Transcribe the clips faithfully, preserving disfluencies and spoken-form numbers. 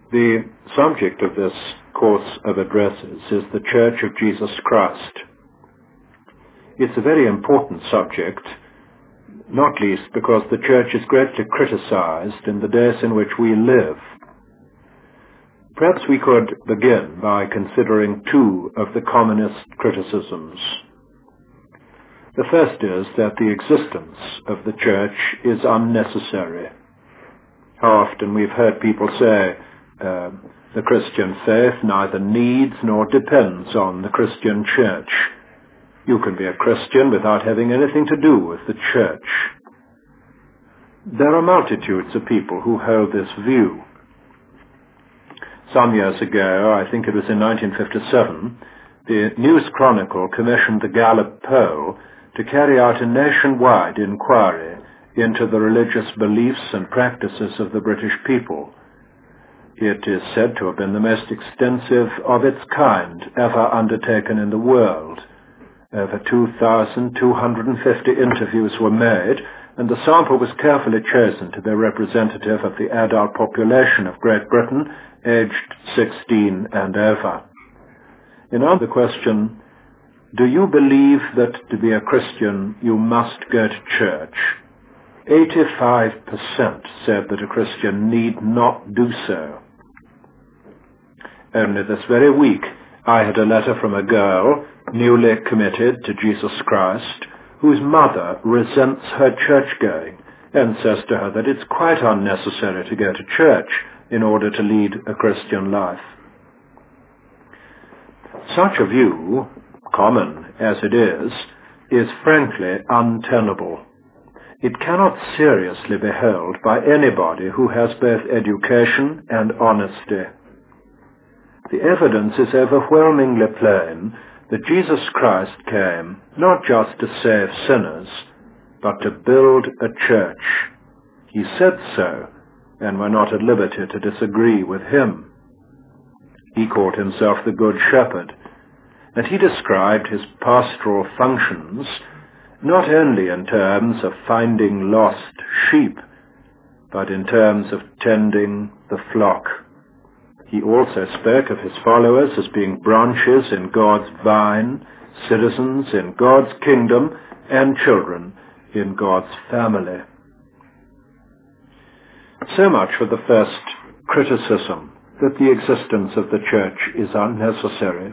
The subject of this course of addresses is the Church of Jesus Christ. It's a very important subject, not least because the Church is greatly criticized in the days in which we live. Perhaps we could begin by considering two of the commonest criticisms. The first is that the existence of the Church is unnecessary. How often we've heard people say, uh, the Christian faith neither needs nor depends on the Christian Church. You can be a Christian without having anything to do with the Church. There are multitudes of people who hold this view. Some years ago, I think it was in nineteen fifty-seven, the News Chronicle commissioned the Gallup poll to carry out a nationwide inquiry into the religious beliefs and practices of the British people. It is said to have been the most extensive of its kind ever undertaken in the world. Over two thousand two hundred fifty interviews were made, and the sample was carefully chosen to be representative of the adult population of Great Britain, aged sixteen and over. In answer to the question, do you believe that to be a Christian you must go to church? eighty-five percent said that a Christian need not do so. Only this very week I had a letter from a girl newly committed to Jesus Christ, whose mother resents her church-going and says to her that it's quite unnecessary to go to church in order to lead a Christian life. Such a view, common as it is, is frankly untenable. It cannot seriously be held by anybody who has both education and honesty. The evidence is overwhelmingly plain that Jesus Christ came not just to save sinners, but to build a church. He said so, and we're not at liberty to disagree with him. He called himself the Good Shepherd, and he described his pastoral functions not only in terms of finding lost sheep, but in terms of tending the flock. He also spoke of his followers as being branches in God's vine, citizens in God's kingdom, and children in God's family. So much for the first criticism, that the existence of the church is unnecessary.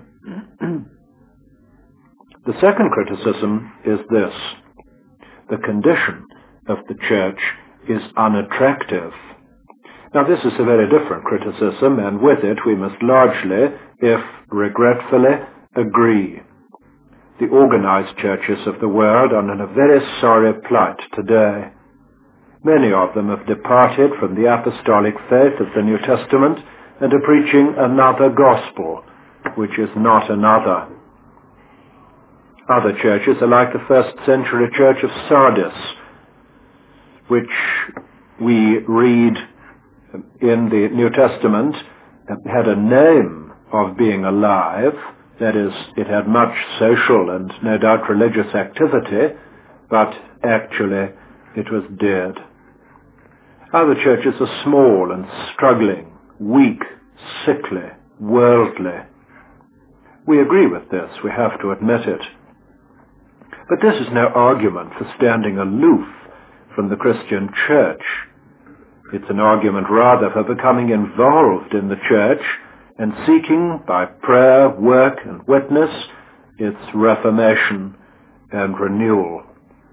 The second criticism is this: the condition of the church is unattractive. Now, this is a very different criticism, and with it we must largely, if regretfully, agree. The organized churches of the world are in a very sorry plight today. Many of them have departed from the apostolic faith of the New Testament and are preaching another gospel, which is not another. Other churches are like the first century church of Sardis, which we read in the New Testament had a name of being alive. That is, it had much social and no doubt religious activity, but actually it was dead. Other churches are small and struggling, weak, sickly, worldly. We agree with this, we have to admit it. But this is no argument for standing aloof from the Christian church. It's an argument rather for becoming involved in the church and seeking, by prayer, work, and witness, its reformation and renewal.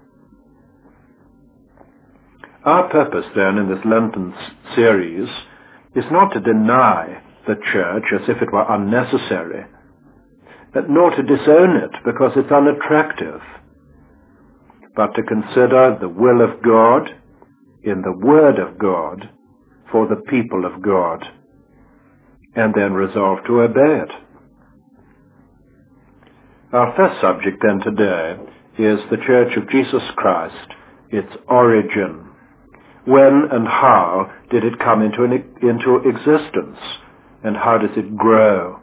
Our purpose, then, in this Lenten series is not to deny the church as if it were unnecessary, but nor to disown it because it's unattractive, but to consider the will of God in the Word of God for the people of God, and then resolve to obey it. Our first subject then today is the Church of Jesus Christ, its origin. When and how did it come into, an, into existence, and how does it grow?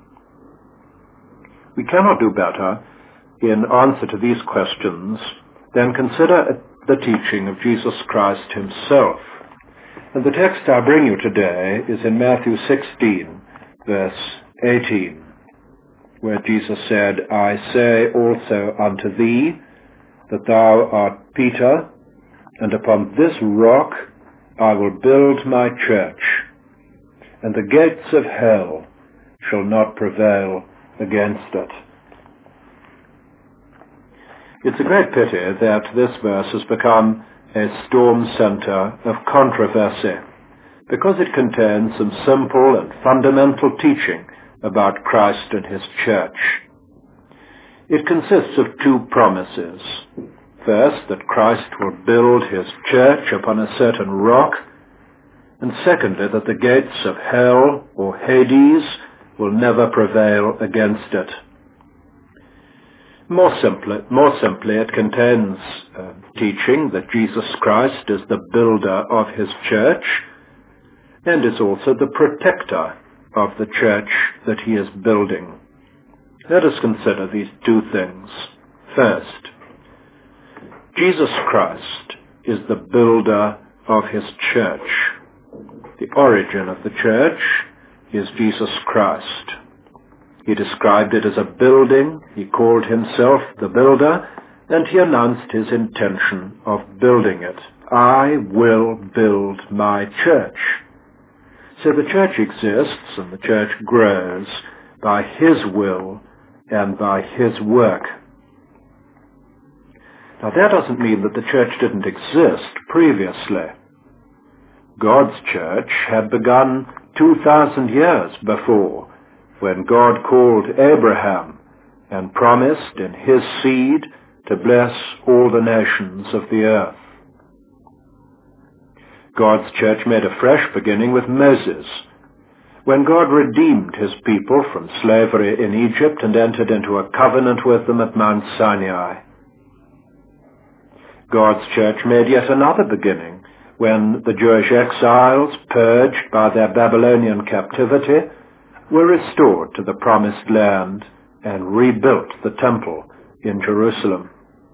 We cannot do better in answer to these questions than consider the teaching of Jesus Christ himself. And the text I bring you today is in Matthew sixteen, verse eighteen, where Jesus said, I say also unto thee that thou art Peter, and upon this rock I will build my church, and the gates of hell shall not prevail against it. It's a great pity that this verse has become a storm center of controversy, because it contains some simple and fundamental teaching about Christ and his church. It consists of two promises. First, that Christ will build his church upon a certain rock, and secondly, that the gates of hell or Hades will never prevail against it. More simply, more simply it contains uh, teaching that Jesus Christ is the builder of his church and is also the protector of the church that he is building. Let us consider these two things. First, Jesus Christ is the builder of his church. The origin of the church is Jesus Christ. He described it as a building, he called himself the builder, and he announced his intention of building it. I will build my church. So the church exists and the church grows by his will and by his work. Now that doesn't mean that the church didn't exist previously. God's church had begun two thousand years before, when God called Abraham and promised in his seed to bless all the nations of the earth. God's church made a fresh beginning with Moses, when God redeemed his people from slavery in Egypt and entered into a covenant with them at Mount Sinai. God's church made yet another beginning when the Jewish exiles, purged by their Babylonian captivity, were restored to the promised land and rebuilt the temple in Jerusalem.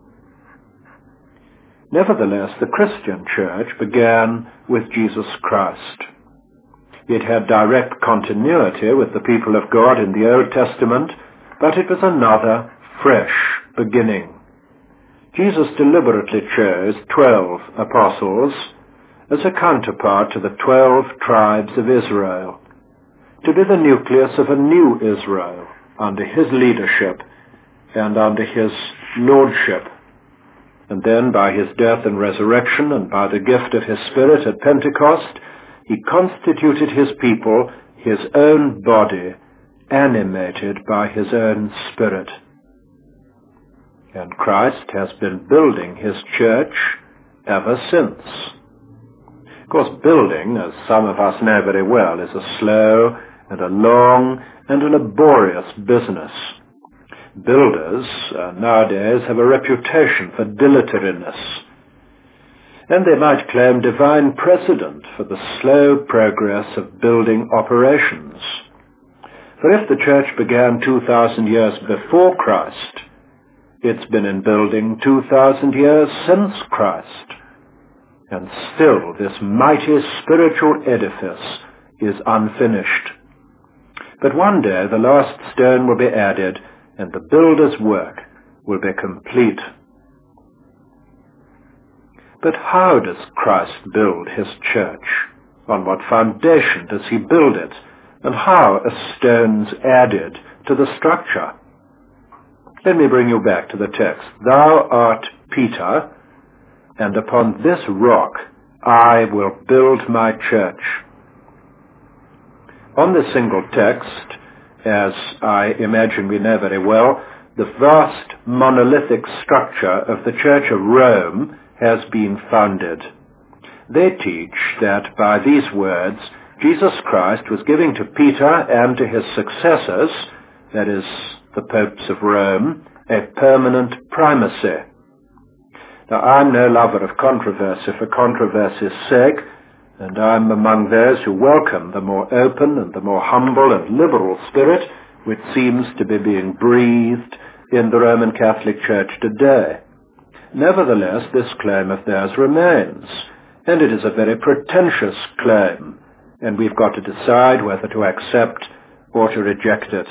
Nevertheless, the Christian church began with Jesus Christ. It had direct continuity with the people of God in the Old Testament, but it was another, fresh beginning. Jesus deliberately chose twelve apostles as a counterpart to the twelve tribes of Israel, to be the nucleus of a new Israel under his leadership and under his lordship. And then by his death and resurrection and by the gift of his Spirit at Pentecost, he constituted his people his own body, animated by his own Spirit. And Christ has been building his church ever since. Of course, building, as some of us know very well, is a slow and a long and a laborious business. Builders uh, nowadays have a reputation for dilatoriness, and they might claim divine precedent for the slow progress of building operations. For if the church began two thousand years before Christ, it's been in building two thousand years since Christ, and still this mighty spiritual edifice is unfinished. But one day the last stone will be added, and the builder's work will be complete. But how does Christ build his church? On what foundation does he build it? And how are stones added to the structure? Let me bring you back to the text. Thou art Peter, and upon this rock I will build my church. On this single text, as I imagine we know very well, the vast monolithic structure of the Church of Rome has been founded. They teach that by these words, Jesus Christ was giving to Peter and to his successors, that is, the popes of Rome, a permanent primacy. Now, I'm no lover of controversy for controversy's sake, and I'm among those who welcome the more open and the more humble and liberal spirit which seems to be being breathed in the Roman Catholic Church today. Nevertheless, this claim of theirs remains, And it is a very pretentious claim, and we've got to decide whether to accept or to reject it.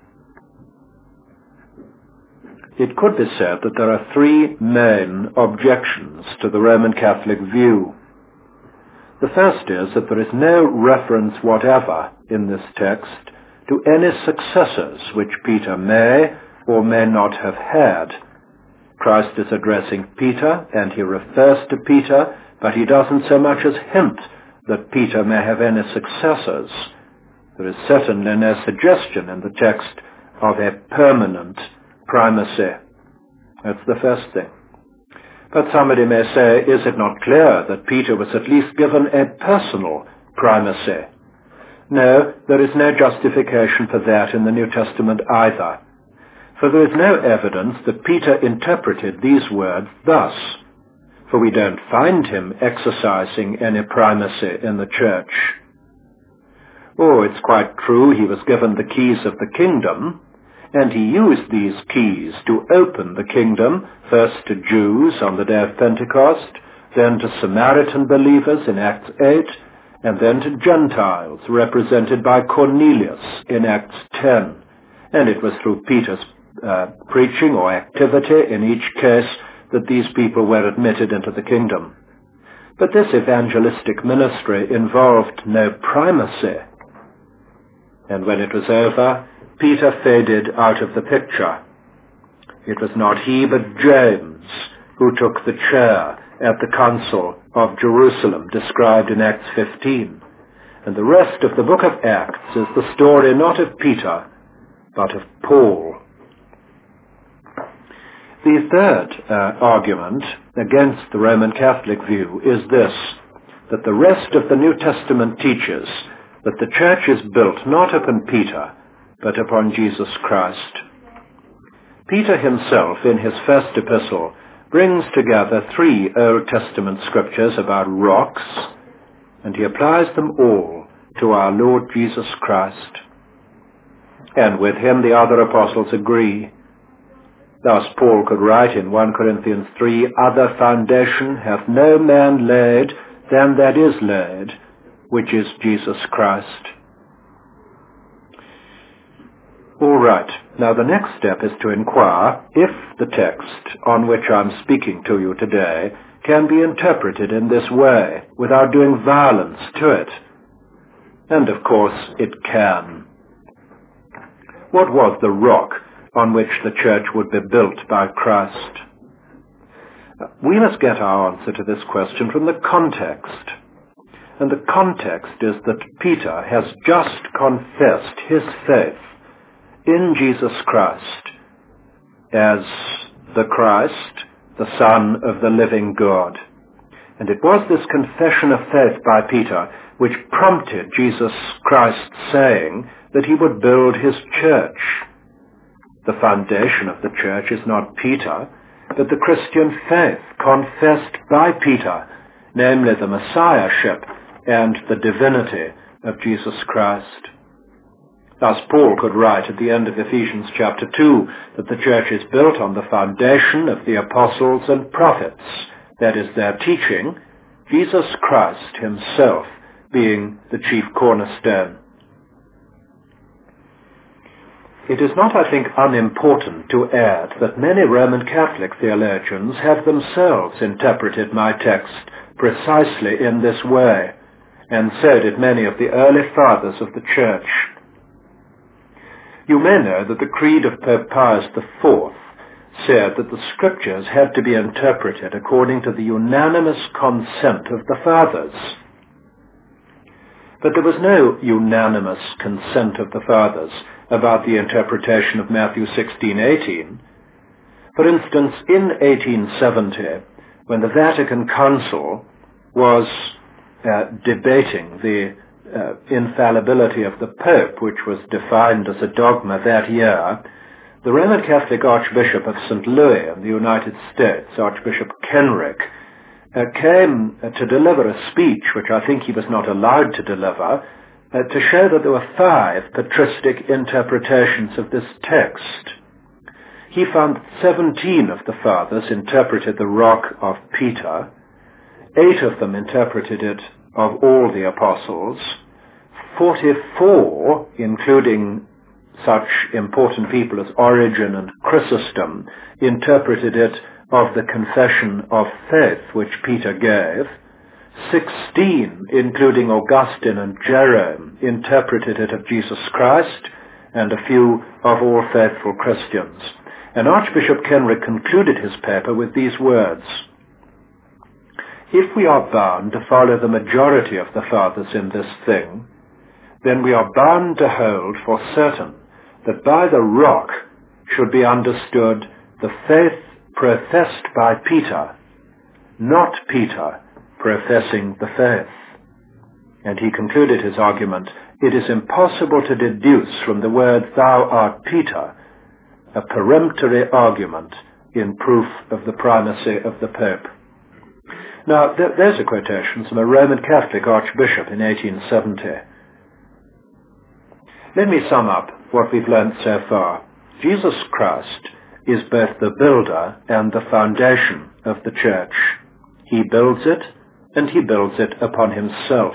It could be said that there are three main objections to the Roman Catholic view. The first is that there is no reference whatever in this text to any successors which Peter may or may not have had. Christ is addressing Peter, and he refers to Peter, but he doesn't so much as hint that Peter may have any successors. There is certainly no suggestion in the text of a permanent primacy. That's the first thing. But somebody may say, is it not clear that Peter was at least given a personal primacy? No, there is no justification for that in the New Testament either. For there is no evidence that Peter interpreted these words thus, for we don't find him exercising any primacy in the church. Oh, it's quite true he was given the keys of the kingdom, and he used these keys to open the kingdom, first to Jews on the day of Pentecost, then to Samaritan believers in Acts eight, and then to Gentiles, represented by Cornelius in Acts ten. And it was through Peter's uh, preaching or activity in each case that these people were admitted into the kingdom. But this evangelistic ministry involved no primacy. And when it was over, Peter faded out of the picture. It was not he, but James, who took the chair at the Council of Jerusalem, described in Acts fifteen. And the rest of the book of Acts is the story not of Peter, but of Paul. The third uh, argument against the Roman Catholic view is this, that the rest of the New Testament teaches that the church is built not upon Peter, but upon Jesus Christ. Peter himself, in his first epistle, brings together three Old Testament scriptures about rocks, and he applies them all to our Lord Jesus Christ. And with him the other apostles agree. Thus Paul could write in First Corinthians three, other foundation hath no man laid than that is laid, which is Jesus Christ. All right, now the next step is to inquire if the text on which I'm speaking to you today can be interpreted in this way without doing violence to it. And of course it can. What was the rock on which the church would be built by Christ? We must get our answer to this question from the context. And the context is that Peter has just confessed his faith in Jesus Christ as the Christ, the Son of the living God. And it was this confession of faith by Peter which prompted Jesus Christ saying that he would build his church. The foundation of the church is not Peter, but the Christian faith confessed by Peter, namely the Messiahship and the divinity of Jesus Christ. Thus Paul could write at the end of Ephesians chapter two that the church is built on the foundation of the apostles and prophets, that is, their teaching, Jesus Christ himself being the chief cornerstone. It is not, I think, unimportant to add that many Roman Catholic theologians have themselves interpreted my text precisely in this way, and so did many of the early fathers of the Church. You may know that the Creed of Pope Pius the Fourth said that the Scriptures had to be interpreted according to the unanimous consent of the Fathers. But there was no unanimous consent of the Fathers about the interpretation of Matthew sixteen eighteen. For instance, in eighteen seventy, when the Vatican Council was uh, debating the uh, infallibility of the Pope, which was defined as a dogma that year, the Roman Catholic Archbishop of Saint Louis in the United States, Archbishop Kenrick, uh, came uh, to deliver a speech, which I think he was not allowed to deliver, uh, to show that there were five patristic interpretations of this text. He found that seventeen of the fathers interpreted the rock of Peter, Eight of them interpreted it of all the apostles. Forty-four, including such important people as Origen and Chrysostom, interpreted it of the confession of faith which Peter gave. Sixteen, including Augustine and Jerome, interpreted it of Jesus Christ, and a few of all faithful Christians. And Archbishop Kenrick concluded his paper with these words: "If we are bound to follow the majority of the fathers in this thing, then we are bound to hold for certain that by the rock should be understood the faith professed by Peter, not Peter professing the faith." And he concluded his argument, "It is impossible to deduce from the word 'thou art Peter' a peremptory argument in proof of the primacy of the Pope." Now, th- there's a quotation from a Roman Catholic archbishop in eighteen seventy. Let me sum up what we've learned so far. Jesus Christ is both the builder and the foundation of the church. He builds it, and he builds it upon himself.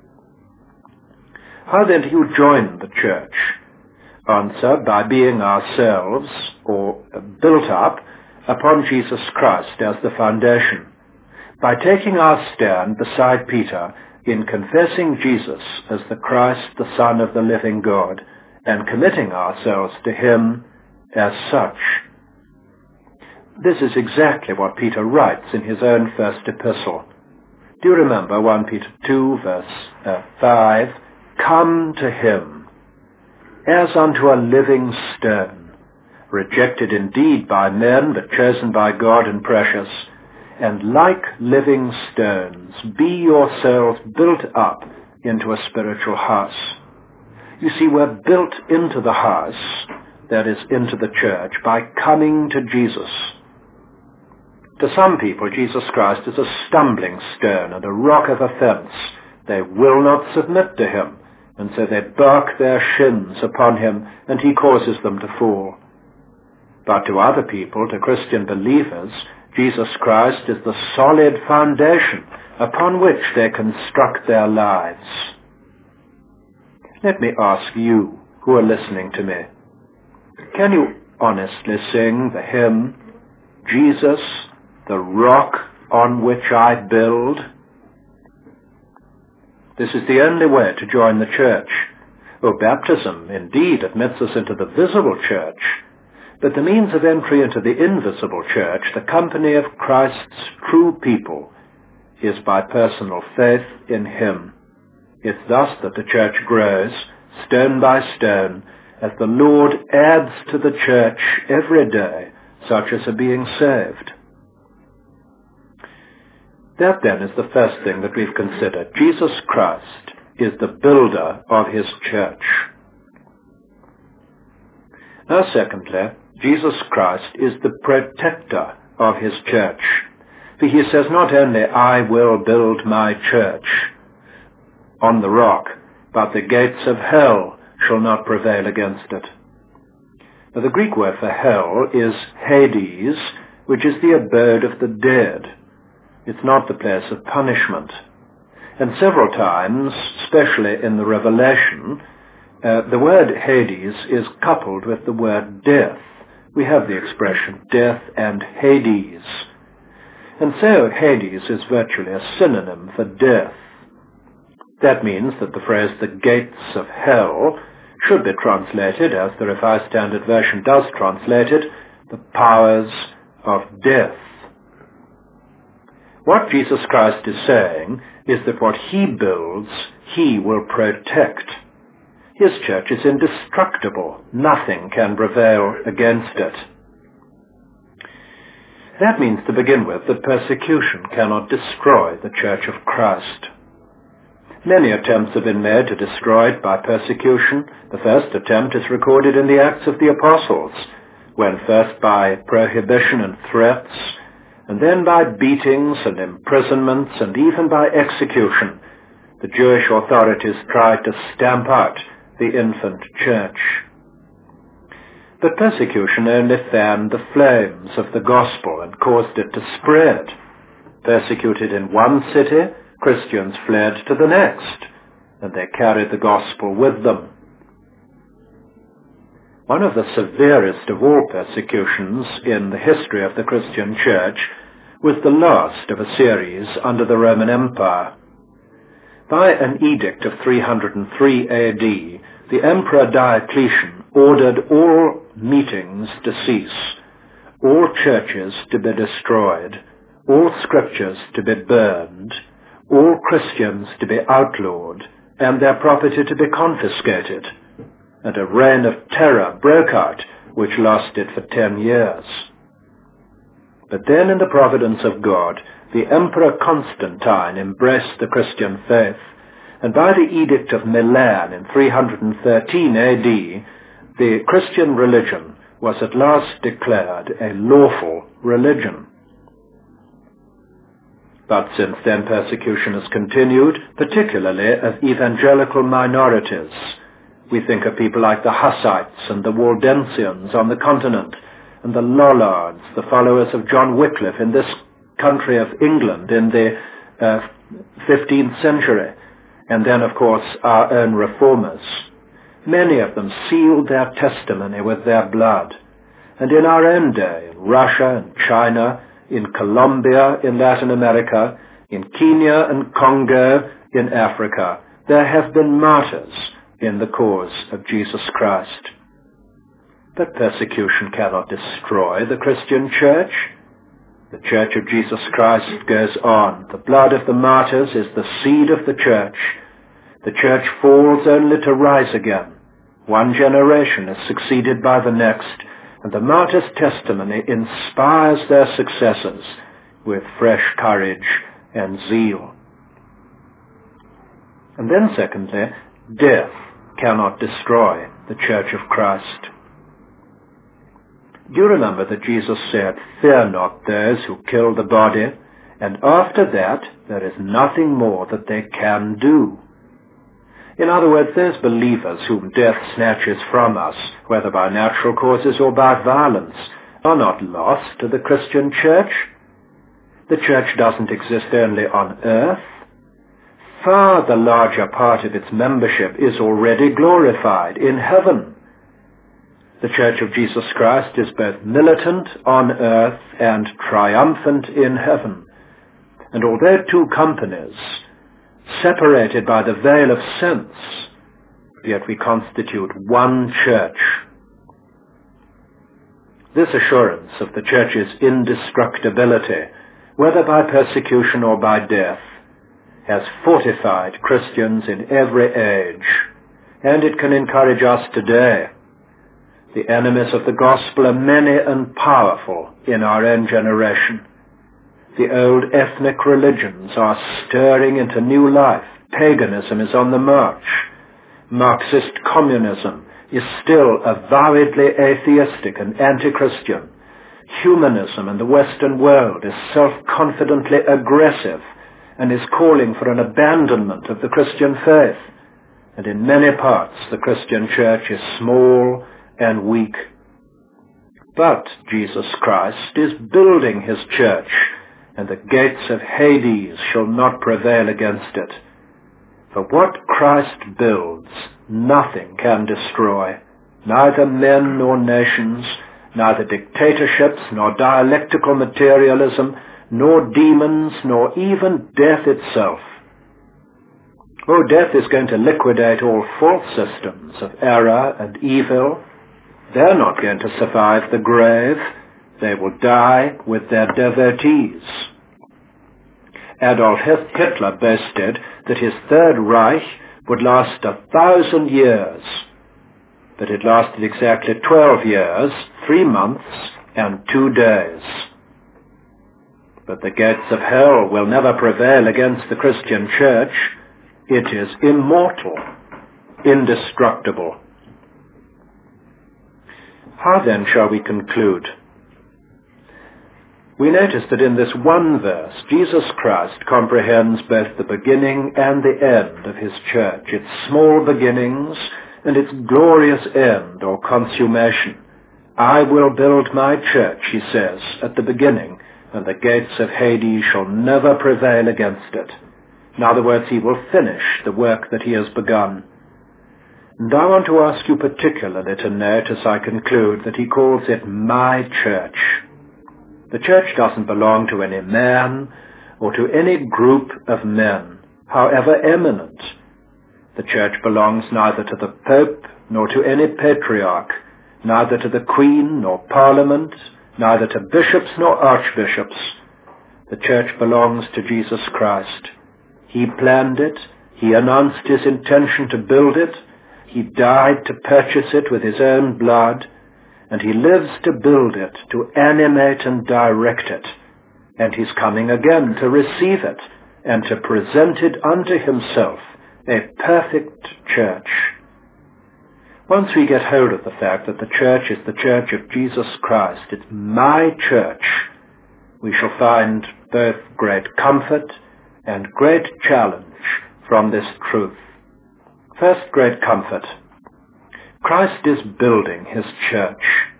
How then do you join the church? Answer: by being ourselves, or built up, upon Jesus Christ as the foundation, by taking our stand beside Peter in confessing Jesus as the Christ, the Son of the living God, and committing ourselves to him as such. This is exactly what Peter writes in his own first epistle. Do you remember First Peter two, verse uh, five? "Come to him, as unto a living stone, rejected indeed by men, but chosen by God and precious. And like living stones, be yourselves built up into a spiritual house." You see, we're built into the house, that is, into the church, by coming to Jesus. To some people, Jesus Christ is a stumbling stone and a rock of offense. They will not submit to him, and so they bark their shins upon him, and he causes them to fall. But to other people, to Christian believers, Jesus Christ is the solid foundation upon which they construct their lives. Let me ask you, who are listening to me, can you honestly sing the hymn, "Jesus, the rock on which I build"? This is the only way to join the church. Oh, baptism indeed admits us into the visible church, but the means of entry into the invisible church, the company of Christ's true people, is by personal faith in him. It's thus that the church grows, stone by stone, as the Lord adds to the church every day such as are being saved. That then is the first thing that we've considered. Jesus Christ is the builder of his church. Now secondly, Jesus Christ is the protector of his church. For he says not only, "I will build my church on the rock, but the gates of hell shall not prevail against it." Now, the Greek word for hell is Hades, which is the abode of the dead. It's not the place of punishment. And several times, especially in the Revelation, uh, the word Hades is coupled with the word death. We have the expression death and Hades. And so Hades is virtually a synonym for death. That means that the phrase "the gates of hell" should be translated, as the Revised Standard Version does translate it, "the powers of death." What Jesus Christ is saying is that what he builds, he will protect. His church is indestructible. Nothing can prevail against it. That means, to begin with, that persecution cannot destroy the Church of Christ. Many attempts have been made to destroy it by persecution. The first attempt is recorded in the Acts of the Apostles, when first by prohibition and threats, and then by beatings and imprisonments, and even by execution, the Jewish authorities tried to stamp out the infant church. But persecution only fanned the flames of the gospel and caused it to spread. Persecuted in one city, Christians fled to the next, and they carried the gospel with them. One of the severest of all persecutions in the history of the Christian Church was the last of a series under the Roman Empire. By an edict of three hundred three A D, the Emperor Diocletian ordered all meetings to cease, all churches to be destroyed, all scriptures to be burned, all Christians to be outlawed, and their property to be confiscated. And a reign of terror broke out, which lasted for ten years. But then, in the providence of God, the Emperor Constantine embraced the Christian faith, and by the Edict of Milan in three hundred thirteen A D, the Christian religion was at last declared a lawful religion. But since then persecution has continued, particularly of evangelical minorities. We think of people like the Hussites and the Waldensians on the continent, and the Lollards, the followers of John Wycliffe in this country of England in the uh, fifteenth century, and then, of course, our own reformers. Many of them sealed their testimony with their blood. And in our own day, in Russia and China, in Colombia, in Latin America, in Kenya and Congo, in Africa, there have been martyrs in the cause of Jesus Christ. But persecution cannot destroy the Christian Church. The Church of Jesus Christ goes on. The blood of the martyrs is the seed of the Church. The Church falls only to rise again. One generation is succeeded by the next, and the martyr's testimony inspires their successors with fresh courage and zeal. And then secondly, death cannot destroy the Church of Christ. Do you remember that Jesus said, "Fear not those who kill the body, and after that there is nothing more that they can do"? In other words, those believers whom death snatches from us, whether by natural causes or by violence, are not lost to the Christian Church. The Church doesn't exist only on earth. Far the larger part of its membership is already glorified in heaven. The Church of Jesus Christ is both militant on earth and triumphant in heaven. And although two companies, separated by the veil of sense, yet we constitute one church. This assurance of the Church's indestructibility, whether by persecution or by death, has fortified Christians in every age, and it can encourage us today. The enemies of the gospel are many and powerful in our own generation. The old ethnic religions are stirring into new life. Paganism is on the march. Marxist communism is still avowedly atheistic and anti-Christian. Humanism in the Western world is self-confidently aggressive and is calling for an abandonment of the Christian faith. And in many parts the Christian Church is small and weak. But Jesus Christ is building his church, and the gates of Hades shall not prevail against it. For what Christ builds, nothing can destroy, neither men nor nations, neither dictatorships nor dialectical materialism, nor demons, nor even death itself. Oh, death is going to liquidate all false systems of error and evil. They're not going to survive the grave. They will die with their devotees. Adolf Hitler boasted that his Third Reich would last a thousand years, but it lasted exactly twelve years, three months, and two days. But the gates of hell will never prevail against the Christian Church. It is immortal, indestructible. How then shall we conclude? We notice that in this one verse, Jesus Christ comprehends both the beginning and the end of his church, its small beginnings and its glorious end or consummation. I will build my church, he says at the beginning and the gates of Hades shall never prevail against it. In other words, he will finish the work that he has begun. And I want to ask you particularly to note as I conclude that he calls it my church. The church doesn't belong to any man or to any group of men, however eminent. The church belongs neither to the Pope nor to any patriarch, neither to the Queen nor Parliament, neither to bishops nor archbishops. The church belongs to Jesus Christ. He planned it. He announced his intention to build it. He died to purchase it with his own blood, and he lives to build it, to animate and direct it. And he's coming again to receive it and to present it unto himself, a perfect church. Once we get hold of the fact that the church is the church of Jesus Christ, it's my church, we shall find both great comfort and great challenge from this truth. First, great comfort. Christ is building his church.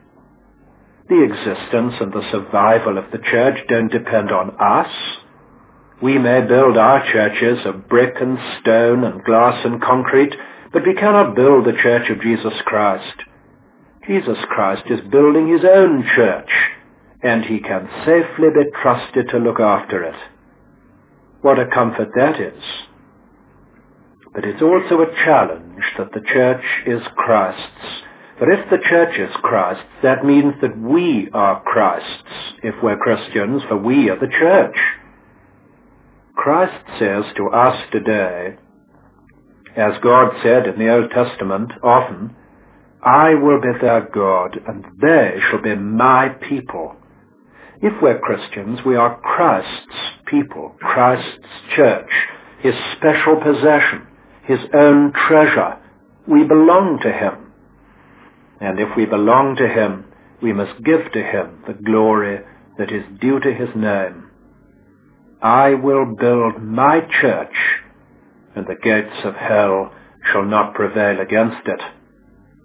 The existence and the survival of the church don't depend on us. We may build our churches of brick and stone and glass and concrete, but we cannot build the church of Jesus Christ. Jesus Christ is building his own church, and he can safely be trusted to look after it. What a comfort that is. But it's also a challenge that the church is Christ's. For if the church is Christ's, that means that we are Christ's, if we're Christians, for we are the church. Christ says to us today, as God said in the Old Testament often, I will be their God, and they shall be my people. If we're Christians, we are Christ's people, Christ's church, his special possession, his own treasure. We belong to him. And if we belong to him, we must give to him the glory that is due to his name. I will build my church, and the gates of hell shall not prevail against it.